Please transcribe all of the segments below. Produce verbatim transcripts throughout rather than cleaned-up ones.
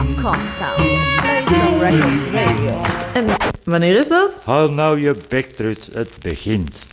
Popcorn Sound. Play Some Records Radio. En wanneer is dat? Haal nou je bek, Truts, het begint.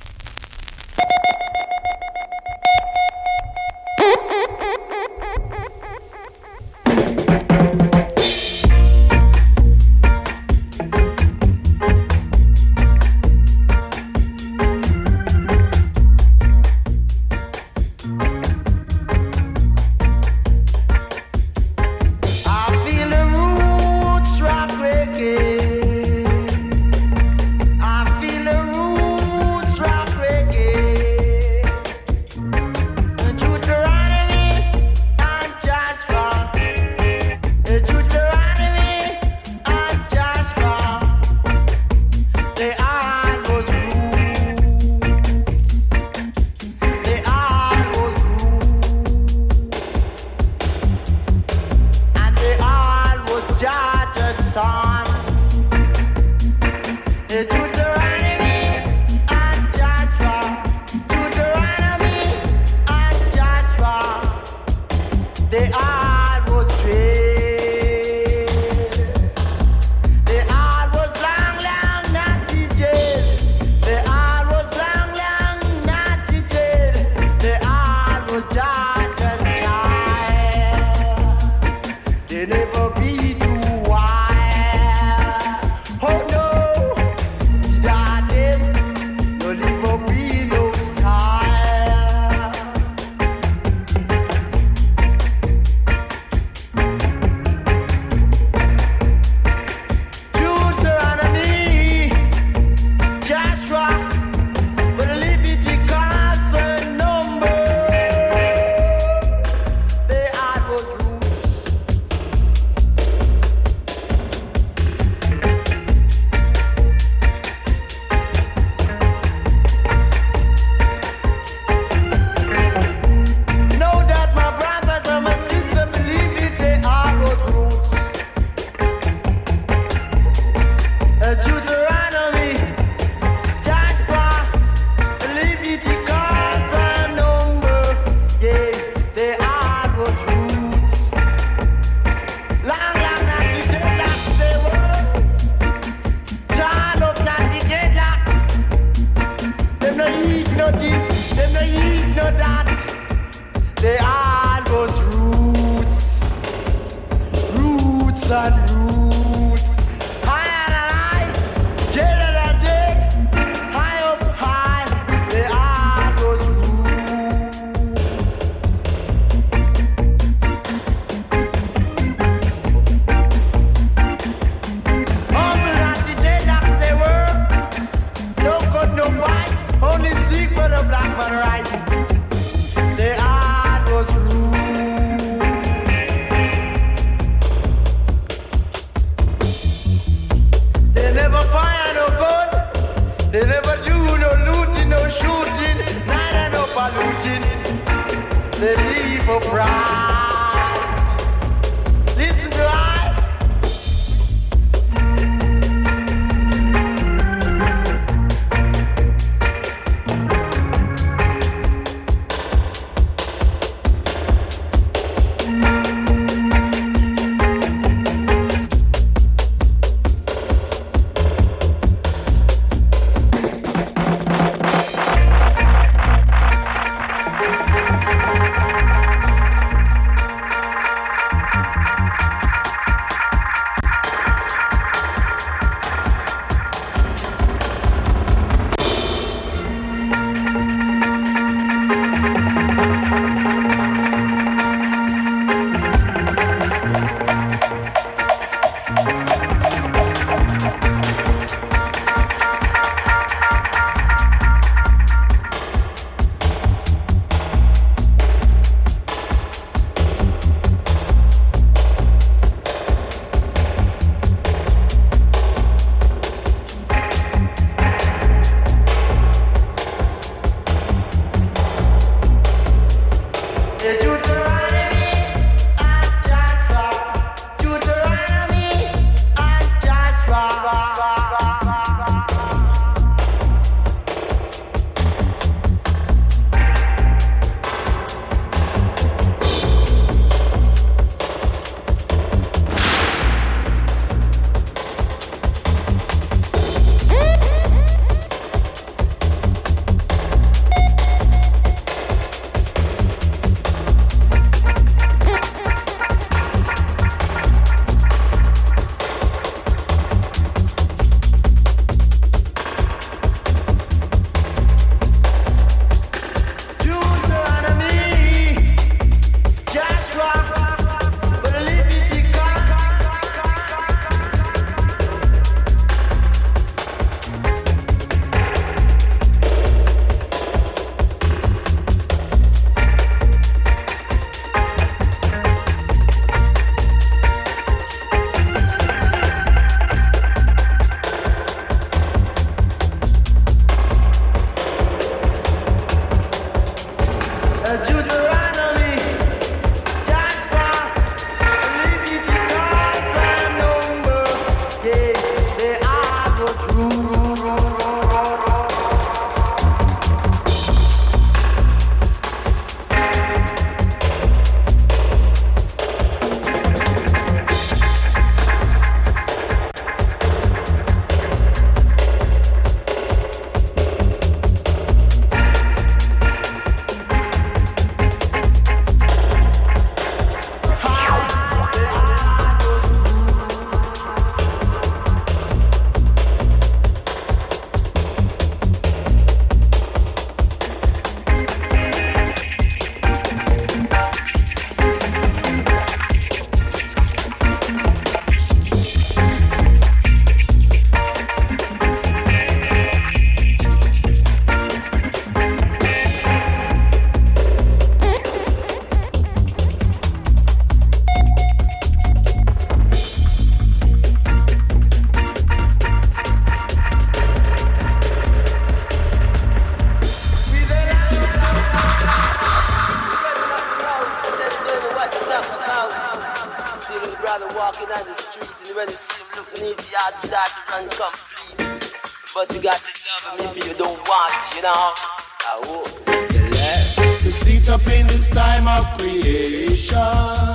walking on the street, and when you see him looking at the yard, start to run complete. But you got to love him if you don't want, you know. I hope you left. To sit up in this time of creation,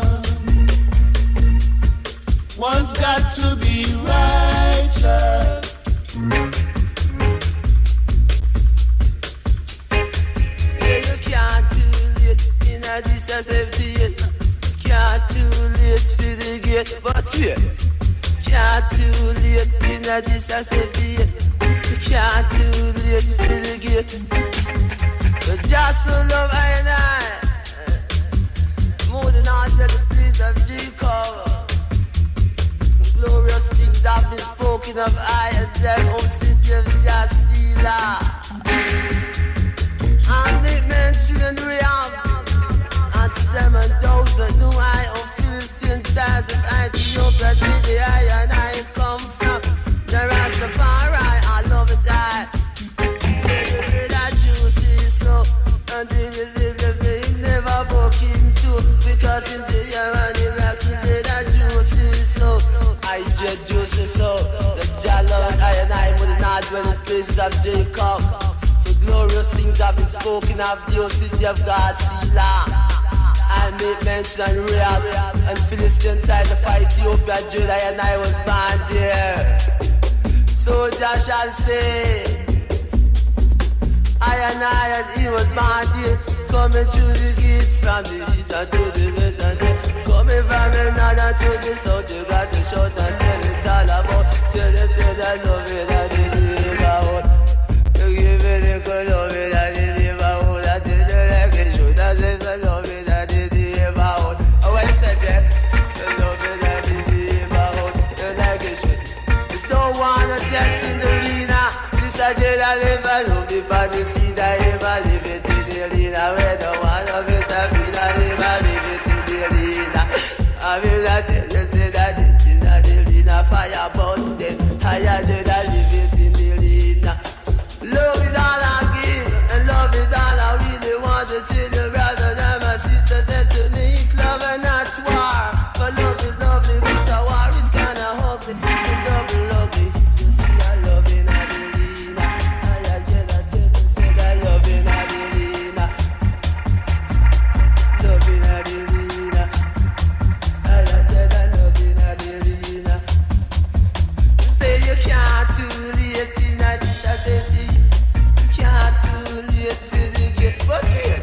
one's got to be righteous. Say you can't too late in a this as date. Can't too late for the gate, but wait. Can't too late in a this as date. Can't too late for the gate. But just so love I and I, more than all the place of Jacob. Glorious things have been spoken of I and them, O city of Jasila. And make mention and reality. And to them and those that know I, O Philistine stars of Ethiopia, the I and I come from. The Rastafari, I love it, I. Tell you that juicy so, and it is it never broken too, because in the year and the back to that juicy so. I just juicy so, the Jalo and I and I would not dwell in places of Jacob. So glorious things have been spoken of the city of God, Sila. I made mention and real and Philistine tied the fight Ethiopia, Judah and I was born there. So Jah shall say, I and I and he was born there. Coming through the gate from the east and to the west and then coming from the north and to the south. You got to shout and tell it all about. Tell them say that love it and the neighborhood. You give me the good love it and the neighborhood. I tell you like it should. I say the love it and the neighborhood. Oh, I said that. You love it and the neighborhood. You like it should. You don't wanna get in the arena. This I did I live and hope the body see that ever live it. Arena where the one of it have been a river, live it in the arena. I mean that they say that it is not the arena, fire burn them. Higher than I live it in the arena. Love is all I give, and love is all I really want to tell you, brother and my sister said to me, it's love and not war. But love is lovely, but a war is kinda ugly, and double ugly. You see I love in the arena. I get a tell them say that love in the arena. Love in a arena. I like that love in a arena. You say you can't too late in a this a safety. You can't too late for the gate, but wait.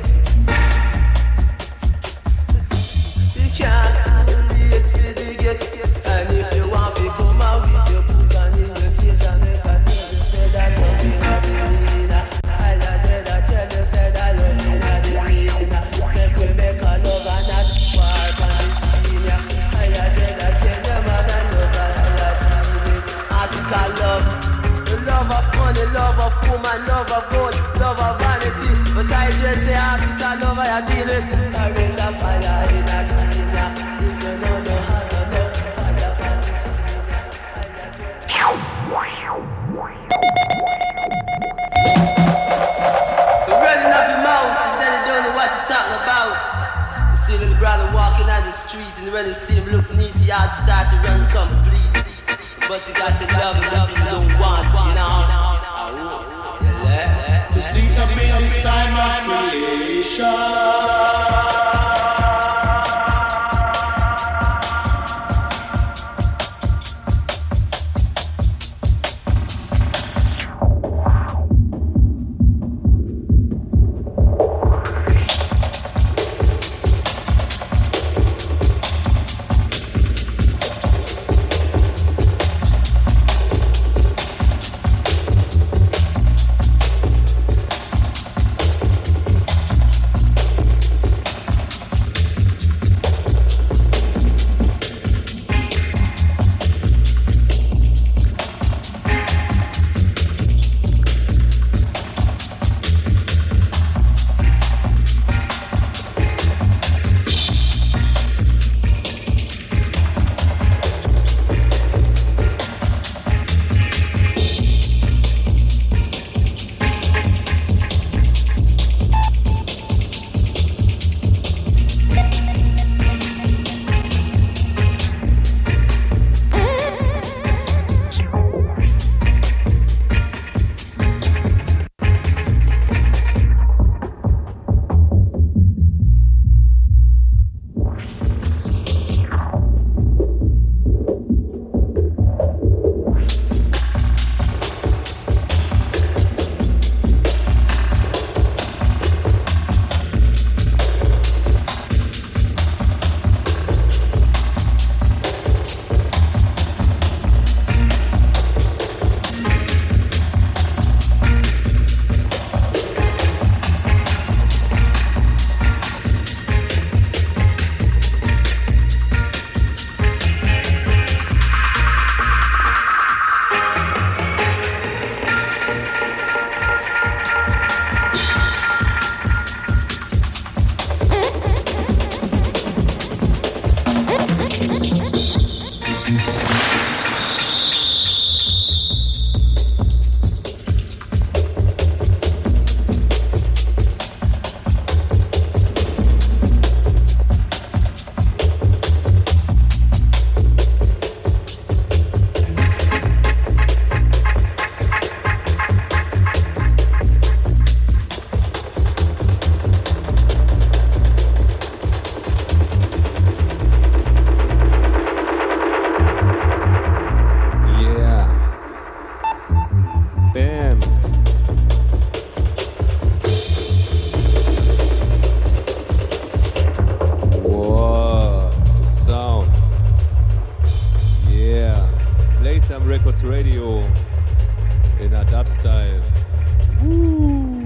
You can't too late for the gate. And if you want to come out with your book and in your skate and make a tell you say that love in a arena. I like that tell you say that love in a arena. Make we make a love and not war on the scene. I like that tell you man and love and I like it. Article love, the love of money, love of woman, love of gold, love of vanity. But I just say article love I deal it. I raise a fire in a scene. If you don't know how to love, fire on the scene. You're running up your mouth and then you don't know what you're talking about. You see a little brother walking on the street and when you see him look neat, your heart start to run complete. But you got to love him if you don't want, you know. To sit up in this time of creation. Some Records Radio in a dub style. Woo.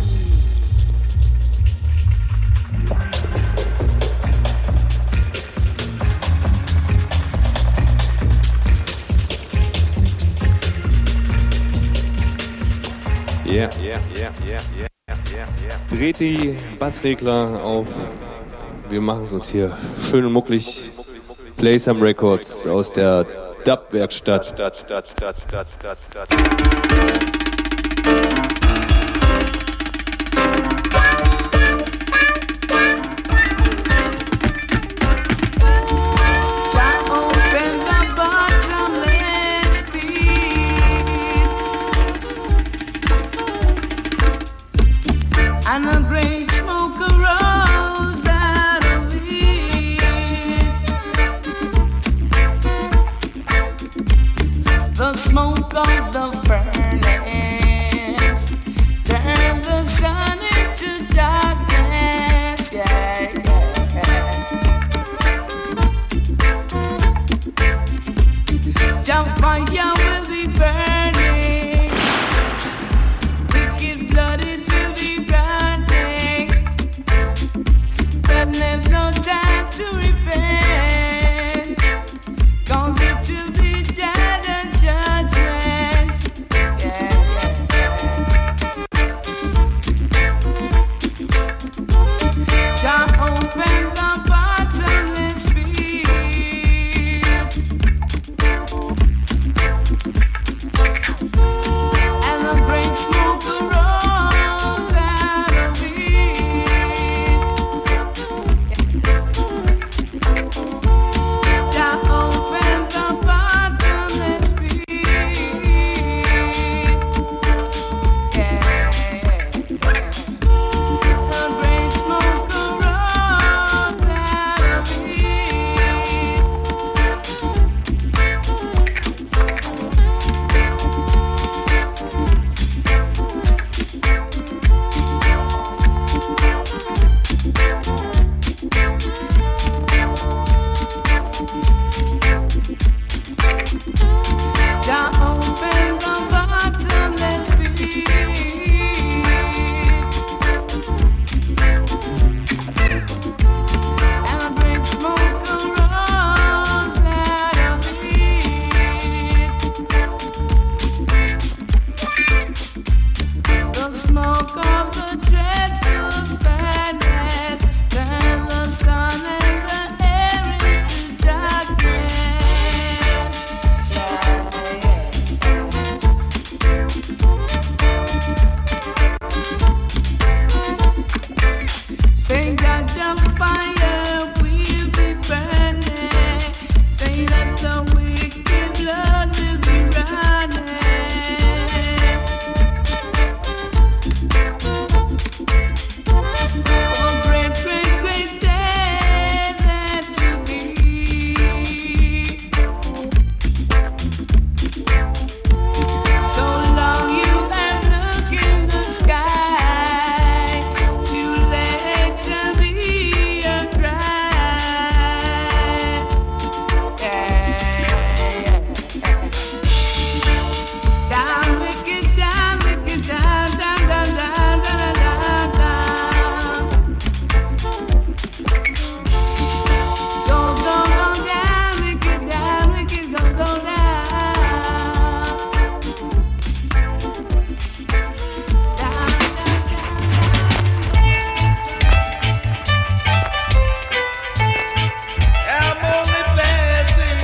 Yeah, yeah, yeah, yeah, yeah, yeah, yeah. Dreht die Bassregler auf. Wir machen es uns hier schön und mucklig. Play Some Records aus der Dub-Werkstatt. And a great smoke arose out of it. The smoke of the furnace turned the sun into darkness. Yeah, yeah. Your fire will be burning. Wicked blood it will be burning. But there's no time to repent, 'cause it will be dead and judgment. Yeah, yeah, yeah. Jah open the bottomless pit, and the great smoke arose out of it. Jah open the bottomless pit. Yeah, yeah, yeah. The great smoke arose out of it. Jah open the bottomless pit, and a great smoke arose out of it. The smoke of the dreadful furnace turned the sun and the air into darkness. Yeah, yeah. Say that the fire will be burning. Say that the wicked blood will be running. Oh, great, great, great day that to be. So long you have looked in the sky, too late to be a cry. Yeah, yeah. Down, wicked, down, wicked, down, down, down, down, down, down, down. Go, go, go down, wicked, down, wicked, go, go down. Down, down, I'm only passing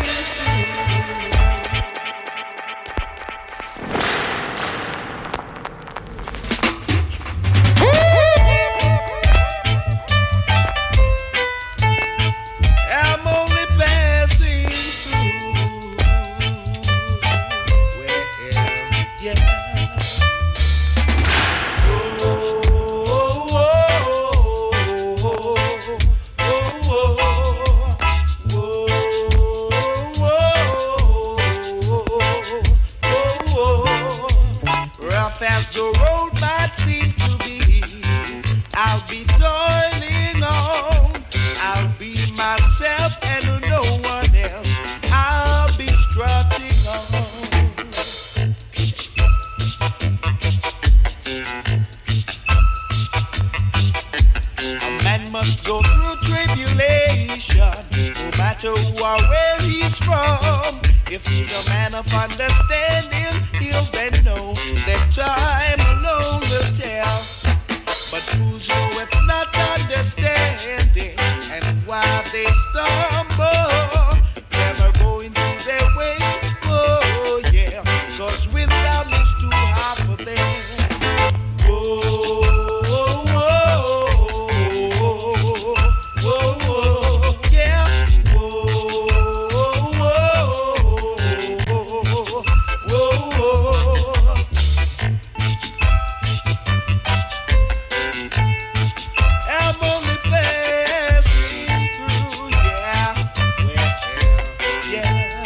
I'm only passing through. Well, yeah. Oh, oh, oh, oh, oh, rough as the road might seem to be, I'll be toiling on. I'll be myself and no one else. I'll be strutting on. If he's a man of understanding, he'll then know that time alone will tell. But fools know it's not understanding, and why they stumble, never going through their way. Oh yeah, 'cause wisdom is too hard for them. Whoa, whoa, whoa, whoa, whoa, whoa, yeah. Whoa, whoa, whoa, whoa, whoa. I'm only passing through, yeah, well, yeah.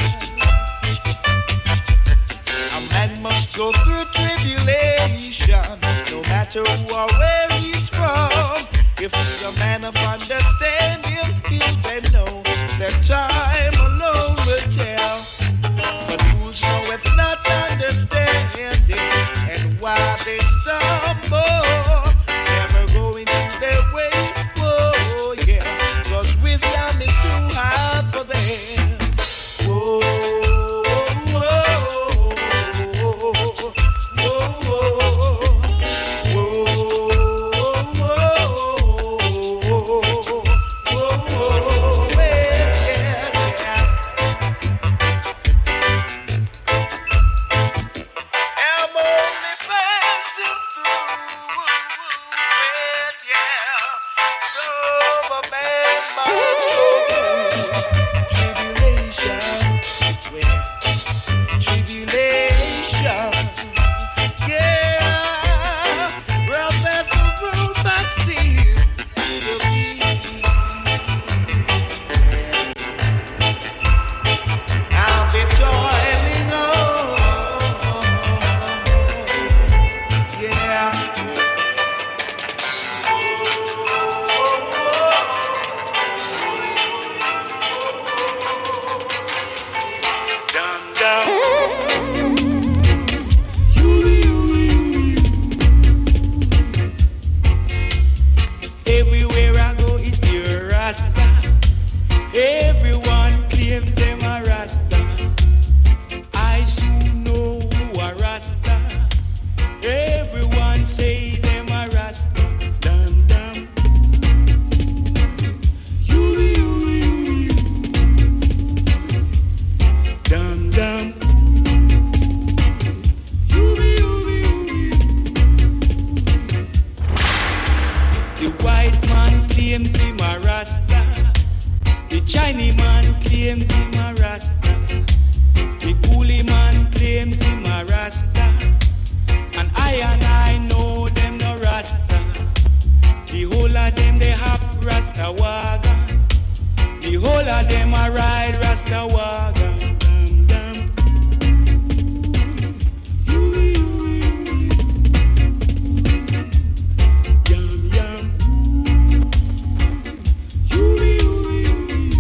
A man must go through tribulation, no matter who or where he's from. If he's a man of understanding, he'll then know that time alone will tell. But fools know it's not understanding, and why they stumble, never going through their way. Oh yeah, 'cause wisdom is too hard for them. Whoa, whoa, whoa, whoa, whoa, whoa, whoa, yeah, yeah. I'm only passing through, yeah. So a man must go through tribulation, yeah. Tribulation, yeah. Rough as the road, but see, will be. I'll be toiling on, yeah. Everywhere I go, it's the Rasta. Everyone claims them a Rasta. I soon know who a Rasta. Everyone say them a Rasta. Dum dum. Yuli yuli yuli. Dum dum. Yuli yuli yuli. The white man claims him a Rasta. The Chinese man claims him a Rasta. The coolie man claims him a Rasta. And I and I know them no Rasta. The whole of them they have Rasta wagon. The whole of them a ride Rasta wagon. Dum dum. Yuli yuli yuli. Yum yum. Yuli yuli yuli.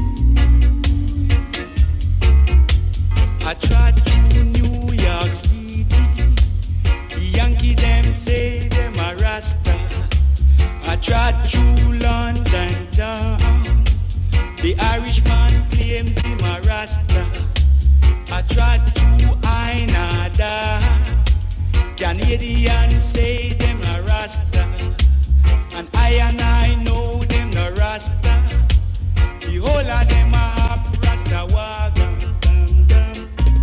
I tried to New York City. The Yankee them say them a Rasta. I tried to London town. The Irishman claims him a Rasta. I tried to Ainada. Canadians say them a Rasta. And I and I know them no Rasta. The whole of them a have Rasta wagon. Dum dum.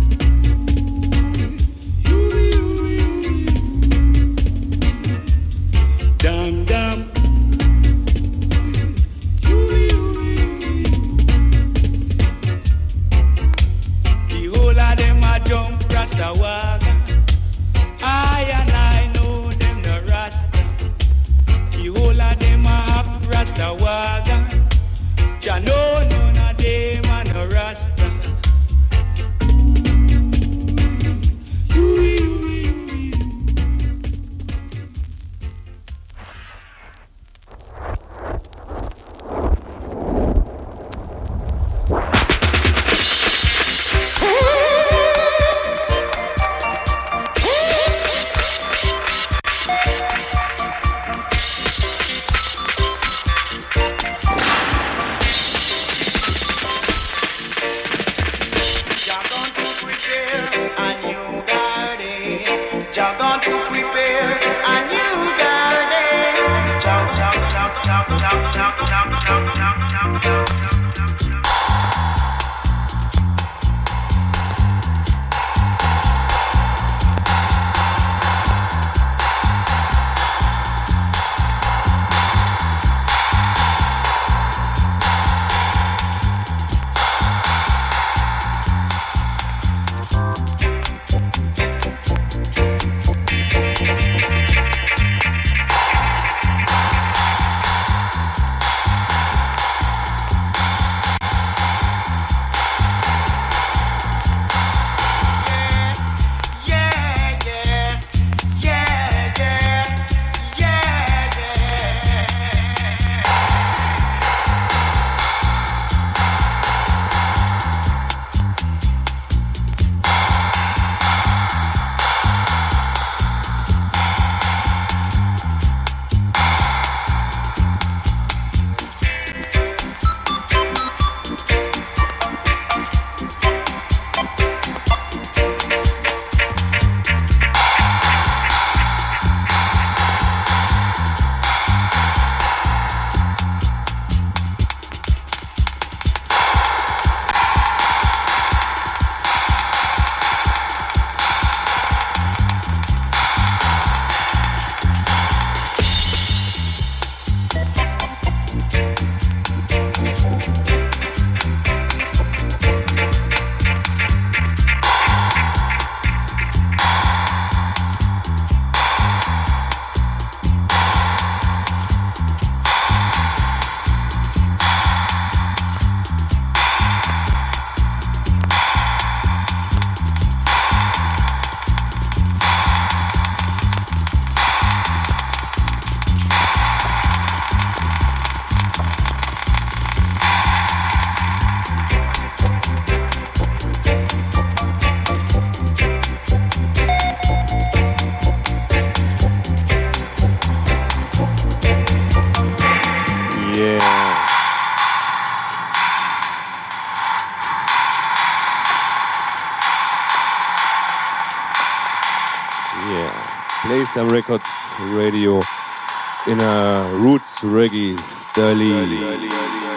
Yuli yuli yuli. Dum dum. Yuli yuli yuli. The whole of them a jump Rasta wagon. I and I know them no Rasta. The whole of them a have Rasta wagon. Ja know none of them a no Rasta. Yuli yuli yuli. Play Some Records Radio in a roots reggae style.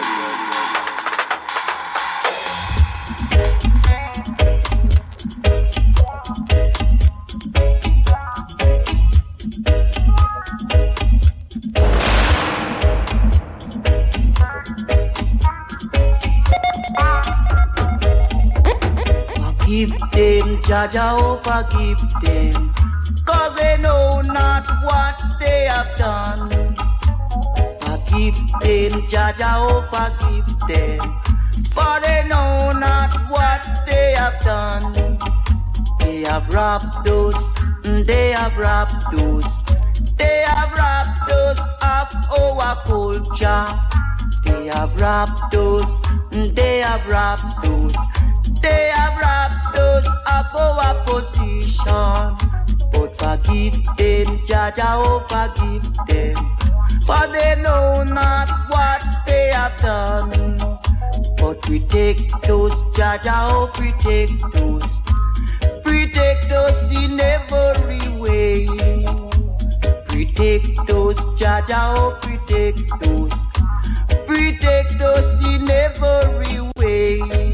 Jaja, oh, forgive them, cause they know not what they have done. Forgive them, Jaja, oh, forgive them, for they know not what they have done. They have robbed us, they have robbed us, they have robbed us of our culture. They have robbed us, they have robbed us. They have robbed us of our position, but forgive them, Jaja, oh, forgive them, for they know not what they have done. But protect us, Jaja, oh, protect us, protect us in every way. Protect us, Jaja, oh, protect us, protect us in every way.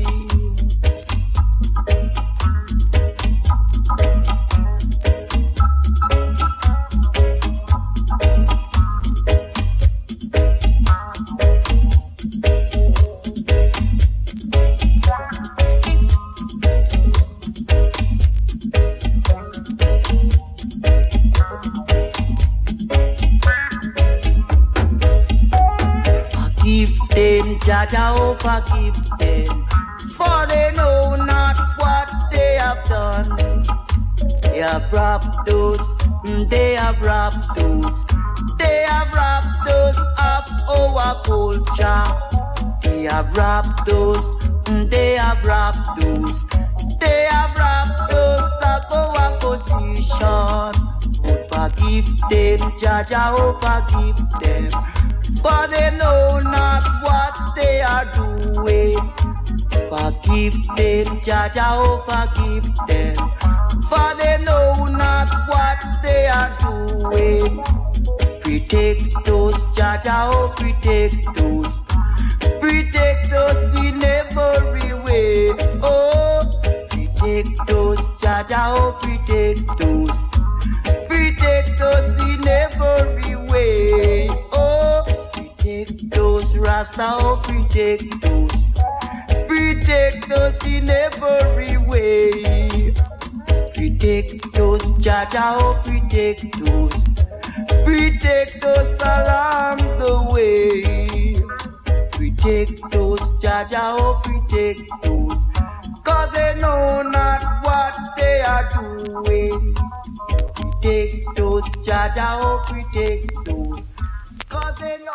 Jaja, oh, forgive them, for they know not what they have done. They have robbed us, they have robbed us, they have robbed us of our culture. They have robbed us, they have robbed us, they have robbed us of our position. But forgive them, Jaja, oh, forgive them, for they know not what they are doing. Forgive them, Jaja, oh, forgive them, for they know not what they are doing. Protect us, Jaja, oh, protect us, protect us in every way. Oh, protect us, Jaja, oh, protect us, protect us in every way. Oh, protect us, Rasta, oh, protect us, protect us in every way. Protect us, Jaja, oh, protect us, protect us along the way. Protect us, Jaja, oh, protect us, cause they know not what they are doing. Protect us, Jaja, oh, protect us, cause they know.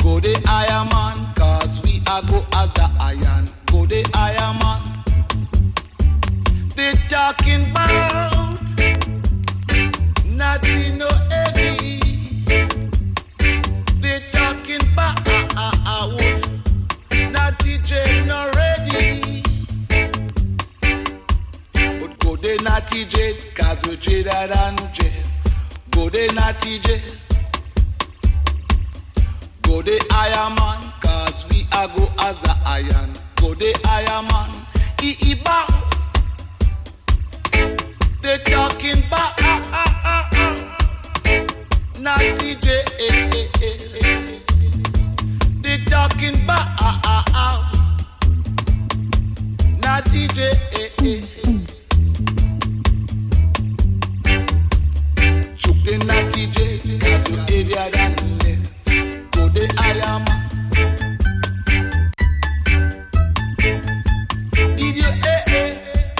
Go the iron man, cause we are go as the iron. Go the iron man. They talking about nothing no heavy. They talking about Natty J no ready. But go the Natty J, cause we jaded and J. Go the Natty J. Go the iron man, cause we are go as the iron. Go the iron man, he he bow. They talking about ah, ah, ah, ah. Natty J, eh, eh, eh, eh. They talking about ah, ah, ah. Natty J, eh, eh, eh. Chook the Natty J, cause you heavier than lead. Go the iron man. Did you eh, eh?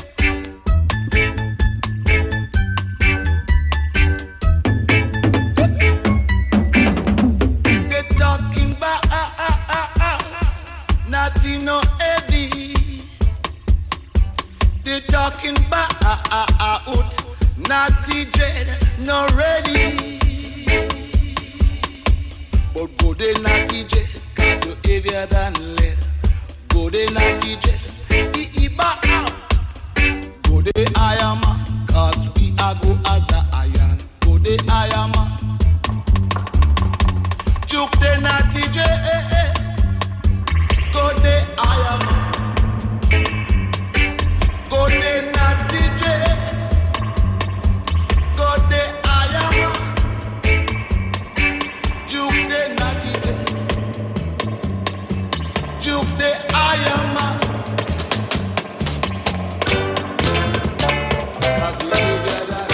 No heavy. They talking about ah, ah, ah, out. Natty J no ready. But go the Natty J, cause you heavier than lead. Go the Natty J, he he back out. Go the iron man, cause we are go as the iron. Go the iron man. Chook the Natty J, eh, eh. Go the iron man. Go the Natty J. Go the iron man. Juke the Natty J. Juke the iron man. Cause we live there that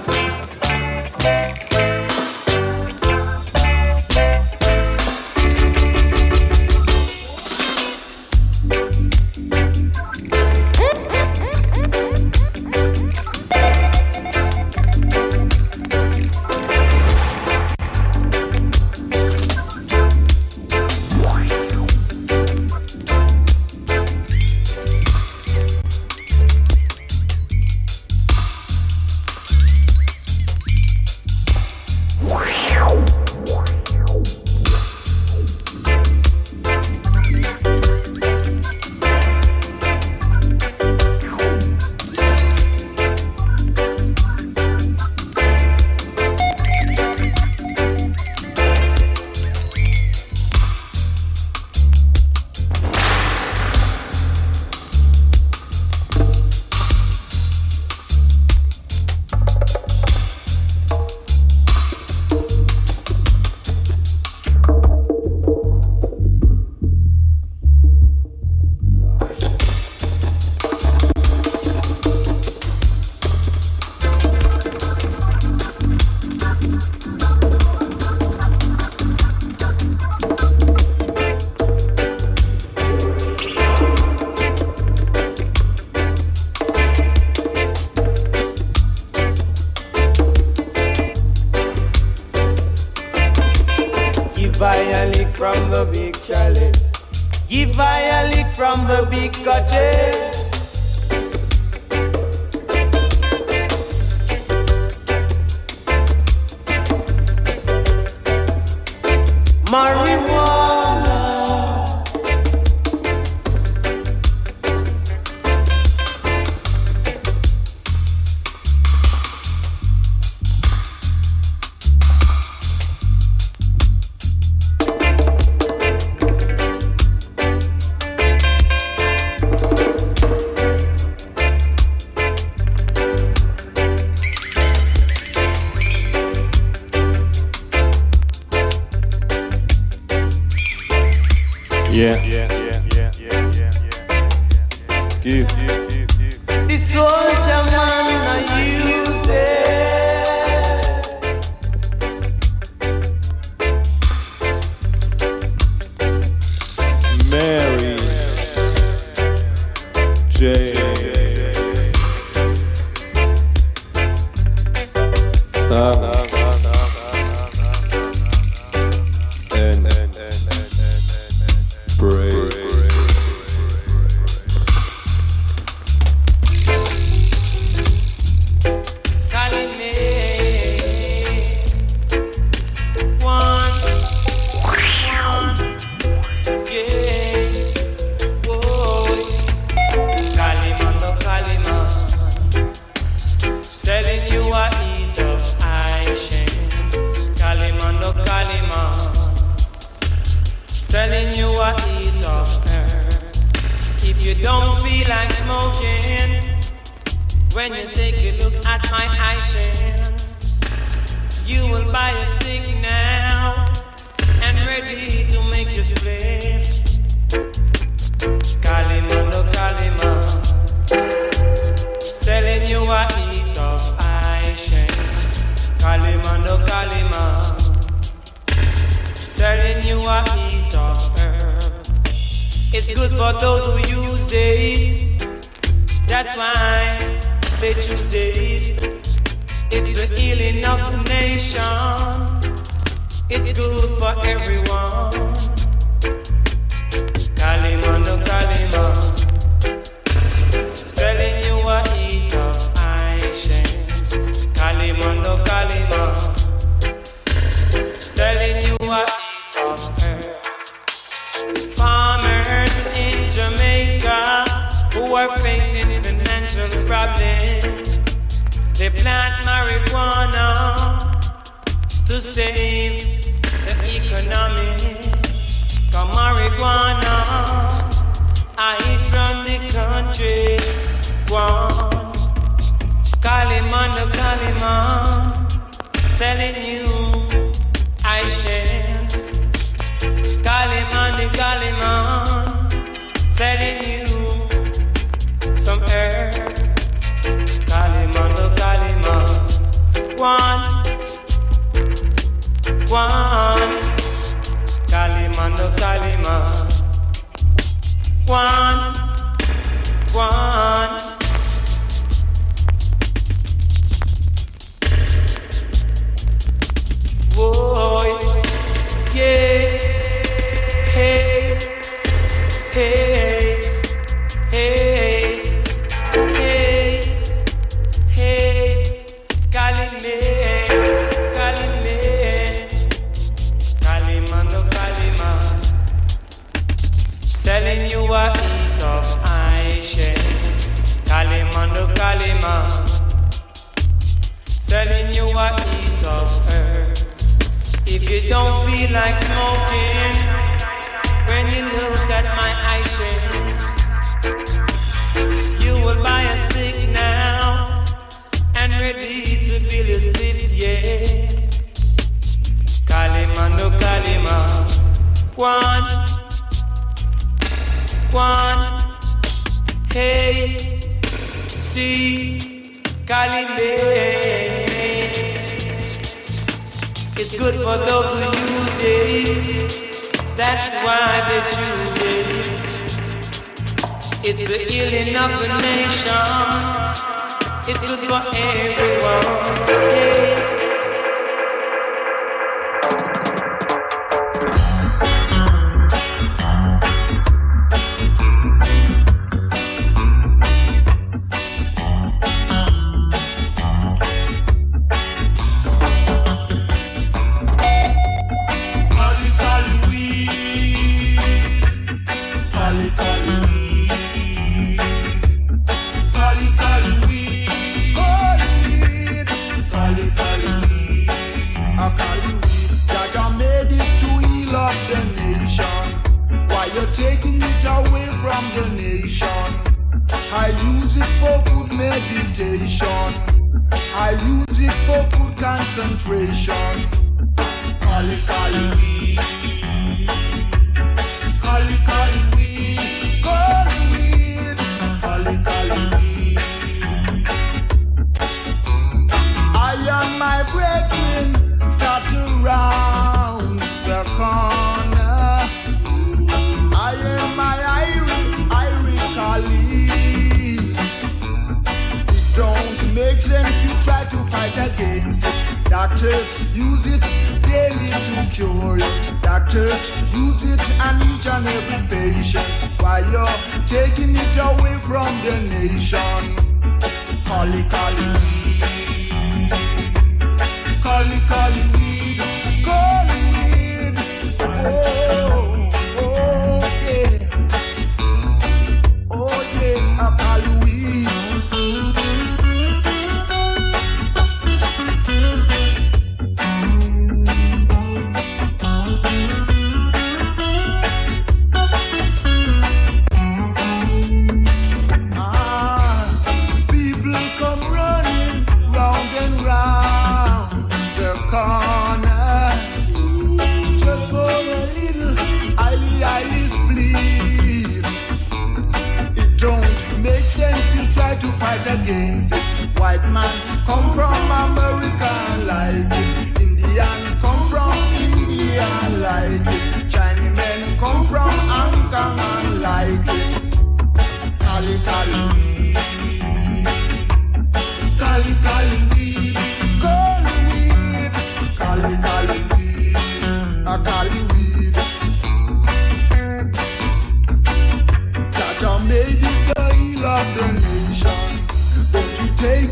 Yeah, yeah, yeah, yeah, yeah, yeah, yeah. Give, give, give, give. The soldier man I use it. Mary J. Ah. N, N, N, N. you don't feel like smoking, when you take a look at my eyes, you will buy a stick now and ready to make your split. Kalima no Kalima, selling you a heap of eyes. Kalima no Kalima, selling you a heap of herb. It's good for those who use it, that's why they choose it. It's the healing of the nation. It's good for everyone. Kalima no Kalima, selling you a heap of eyes. Kalima no Kalima, selling you a heap of herb. Farmers in Jamaica who are facing financial problems, they plant marijuana to save the economy. Cause marijuana, I eat from the country. One, Kalima no Kalima, selling you Aishes. Kalima no Kalima, selling you some herb. Kalima no Kalima, one, one. Kalima no Kalima, one, one. Boy, yeah, hey, hey, hey, hey, hey, Kalime, Kalime, Kalima no Kalima, selling you a heap of eyes. Kalima no Kalima, selling you a heap of herb. If you don't feel like smoking, when you look at my eyes, you will buy a stick now and ready to feel your split, yeah. Kalima no Kalima, one, one, hey, see, Kalime. It's good for those who use it, that's why they choose it. It's the healing of the nation, it's good for everyone, hey. Taking it away from the nation. I use it for good meditation. I use it for good concentration. Kali kali weed, kali kali weed, kali weed, kali kali weed. I and my brethren sat around the corner. I am my Irish, Irish colleague. It don't make sense you try to fight against it. Doctors use it daily to cure it. Doctors use it on each and every patient. While you're taking it away from the nation. Kali kali weed, kali kali weed, kali weed. Oh.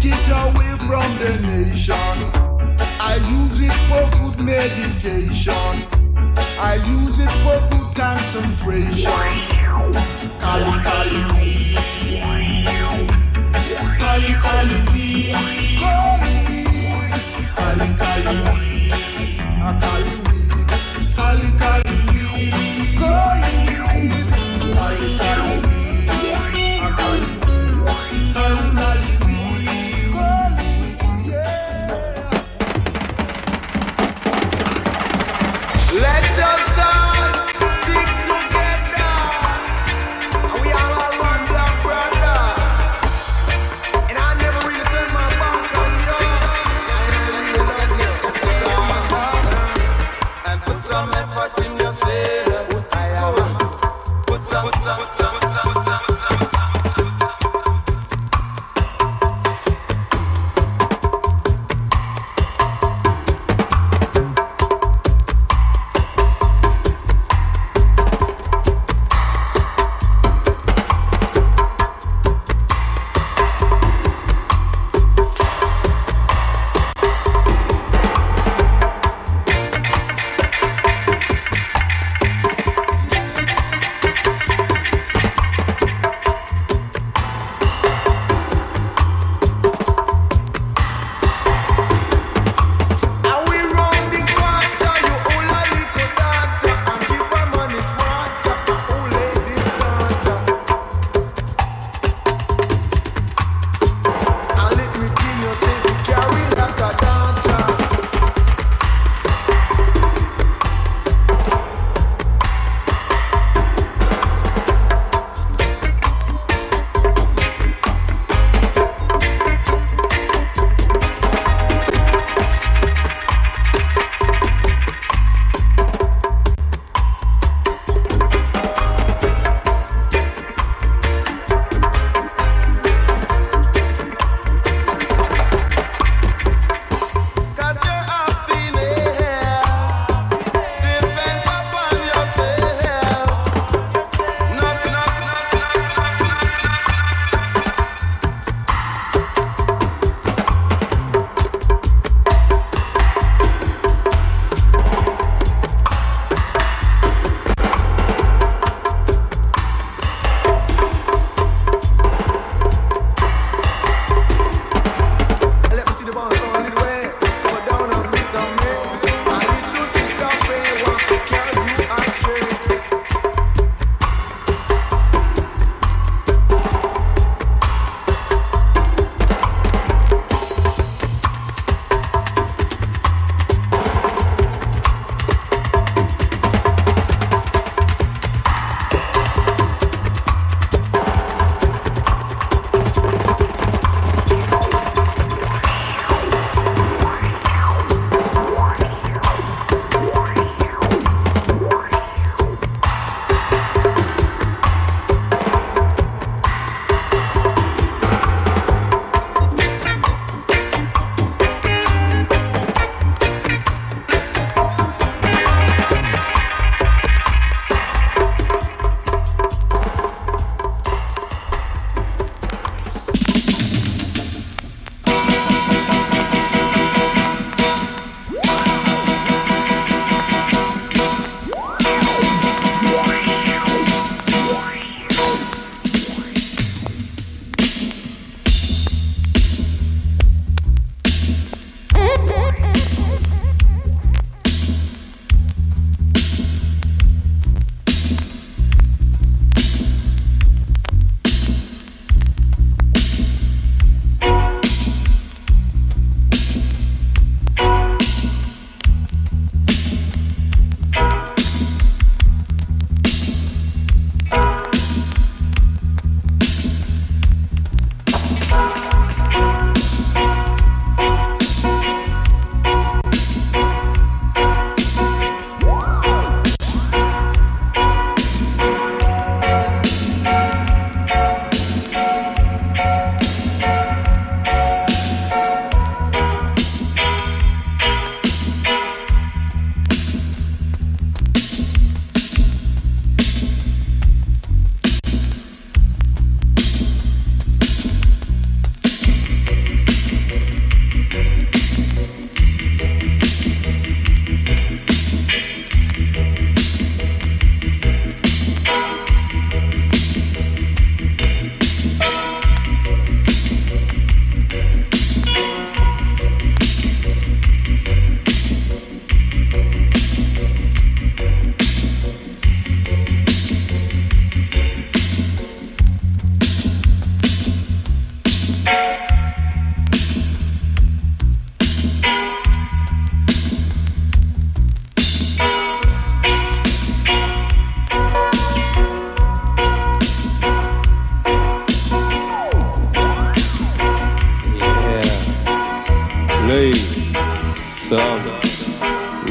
take it away from the nation. I use it for good meditation. I use it for good concentration. Kali Kali weed, Kali Kali weed, Kali Kali weed, Kali weed, Kali Kali weed, Kali weed, Kali Kali weed, Kali weed, Kali Kali weed, yeah. Let us all stick together. We are all one black brother. And I never really turn my back on you. I really love you. So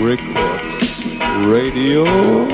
Records Radio.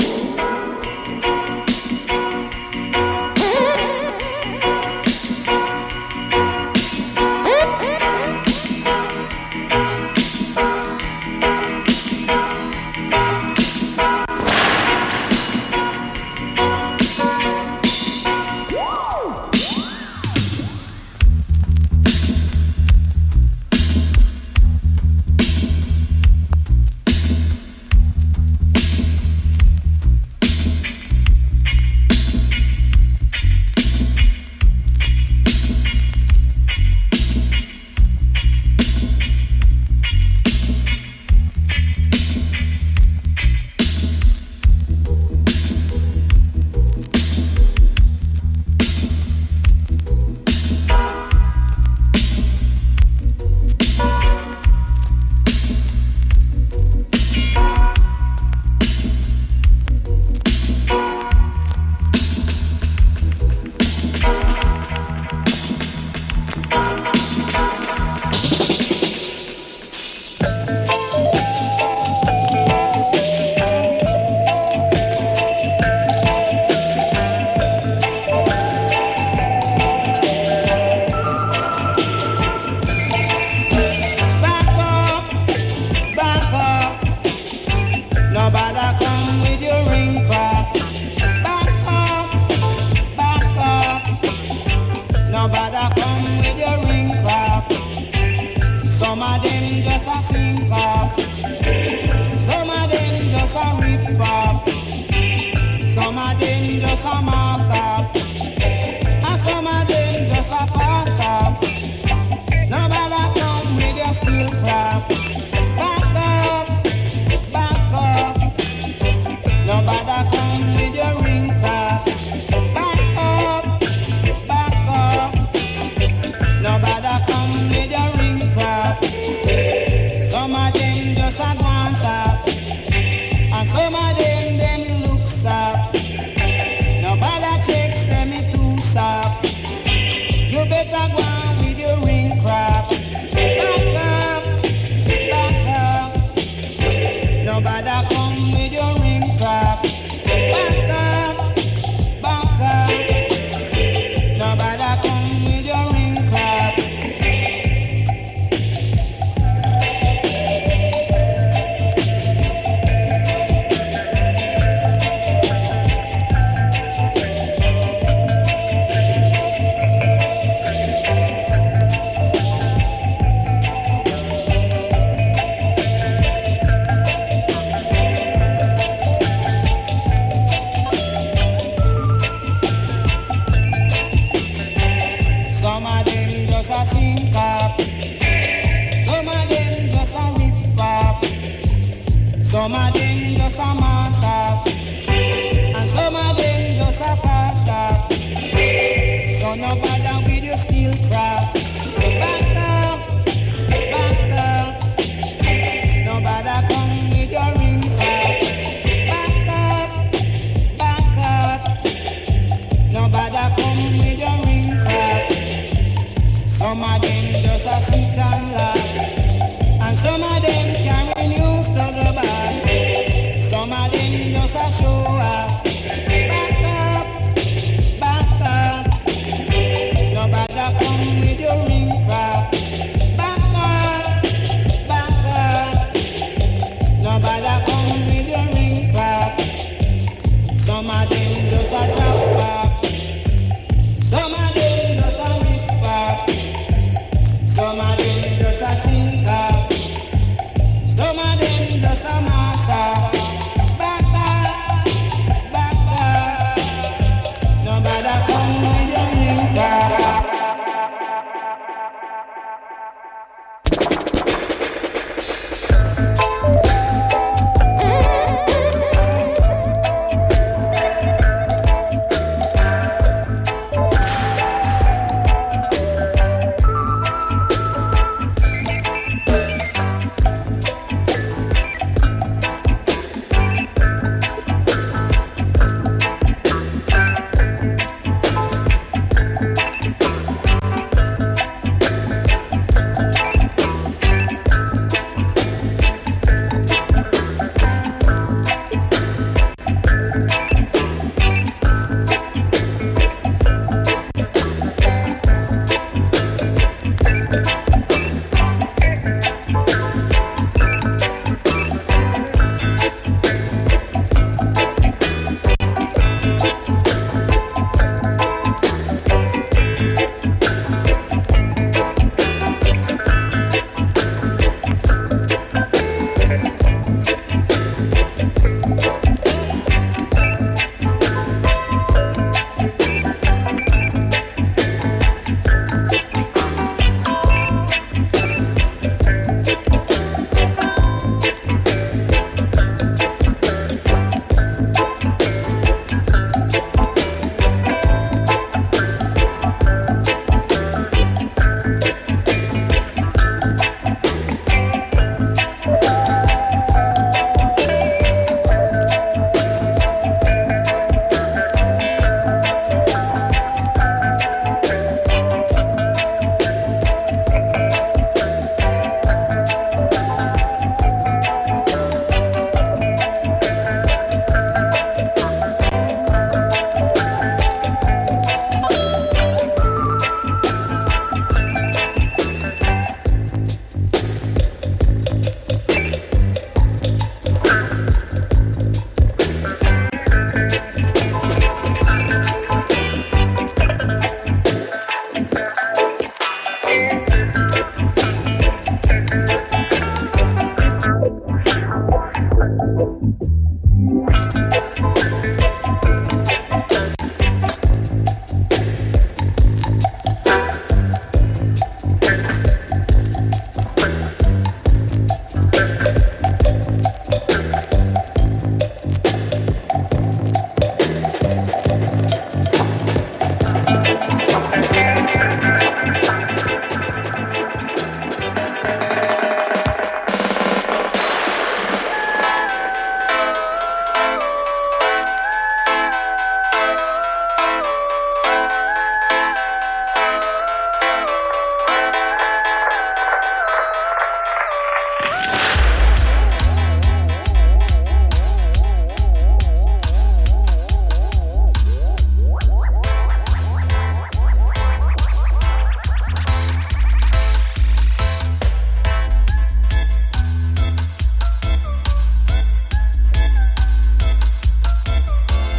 Nobody Thank you.